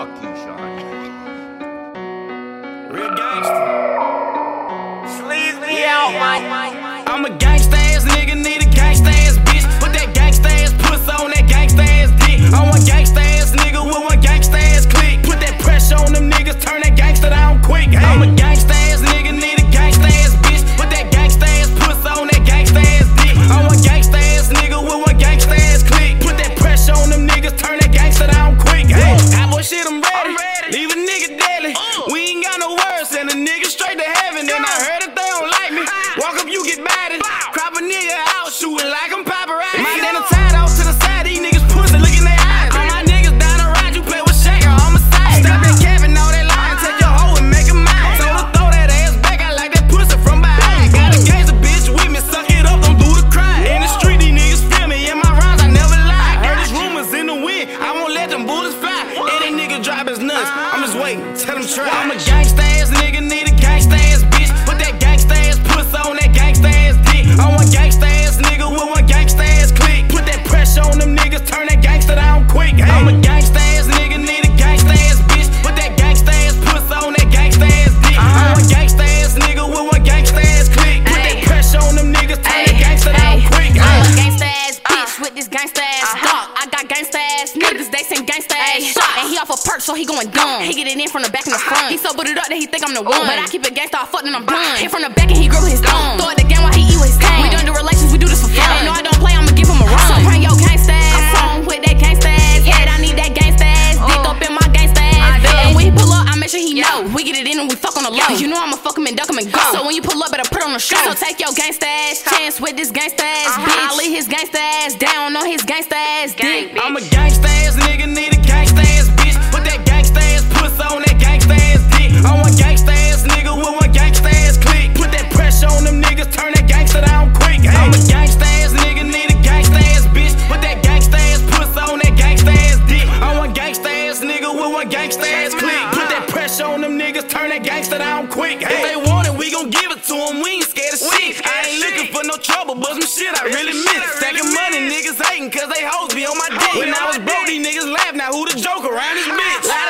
Fuck you, Sean. Real gangster. Sleaze me out, man. I'm a gangsta ass nigga, need a gangsta ass bitch. Put that gangsta ass puss on that gangsta ass dick. I'm one gangsta ass nigga with one gangsta ass click. Put that pressure on them niggas, turn that gangsta down quick. Hey. I'm a gangsta ass nigga, need a gangsta ass bitch. Put that gangsta ass puss on that gangsta ass dick. I'm one gangsta ass nigga with one gangsta ass click. Put that pressure on them niggas, turn that gangsta down quick. Hey. Hot boy shit, I'm ready. Leave a nigga deadly. We ain't got no words, send a nigga straight to heaven. Then I heard that they don't like me. Walk up, you get batted. Crop a nigga out, shooting like I'm paparazzi. My denim tied off to the side, these niggas pussy, look in their eyes. All my niggas down the ride, you play with Shaker on my side. Stop that cabin, all that line, take your hoe and make a mine. So to throw that ass back, I like that pussy from behind. Got a gangster bitch with me, suck it up, don't do the crime. In the street, these niggas feel me, in my rhymes, I never lie. Heard these rumors in the wind, I won't let them bullets fly. Any nigga drop his nuts, I'm just waiting, tell them try. I'm a gangsta ass nigga, need a gangsta ass bitch. Put that gangsta ass pussy on that gangsta ass dick. I'm one gangsta ass nigga with one gangsta ass click. Put that pressure on them niggas, turn that gangsta down quick. Hey. I'm a gangsta ass nigga, need a gangsta ass bitch. Put that gangsta ass pussy on that gangsta ass dick. I'm one gangsta ass nigga with one gangsta ass click. Put that pressure on them niggas, turn that gangsta down quick. I'm a gangsta ass bitch with this gangsta ass dog. I got gangsta ass niggas, they sing gangsta ass shot. And he off a perk, so he going dumb. He get it in from the back and the front. He so booted up that he think I'm the one. But I keep it gangsta, I fuck and I'm done. Hit from the back and he grill his thumb. Throw it again while he eat with his tongue. We don't do relations, we do this for fun. And no, I don't play, I'ma give him a run. So bring your gangsta ass on with that gangsta ass head. I need that gangsta ass dick up in my gangsta ass bed. And when he pull up, I make sure he know. We get it in and we fuck on the low. You know I'ma fuck him and duck him and go. So when you pull up, better put on the show. So take your gangsta ass chance with this gangsta ass bitch. I lay his gangsta ass down on his gangsta ass dick. I'm a gangsta ass nigga, need a gangsta ass bitch. Put that gangsta ass pussy on that gangsta ass dick. I'm one gangsta ass nigga with one gangsta ass click. Put that pressure on them niggas, turn that gangsta down quick. Hey. I'm a gangsta ass nigga, need a gangsta ass bitch. Put that gangsta ass pussy on that gangsta ass dick. I'm one gangsta ass nigga with one gangsta ass click. Put that pressure on them niggas, turn that gangsta down quick. Hey. If they want it, we gon' give it to them. We ain't scared of shit. I ain't looking for no trouble, but some shit I really miss. Stacking money, niggas hating cause they hoes be on my dick. When I was broke, these niggas laugh. Now who the joke around this bitch?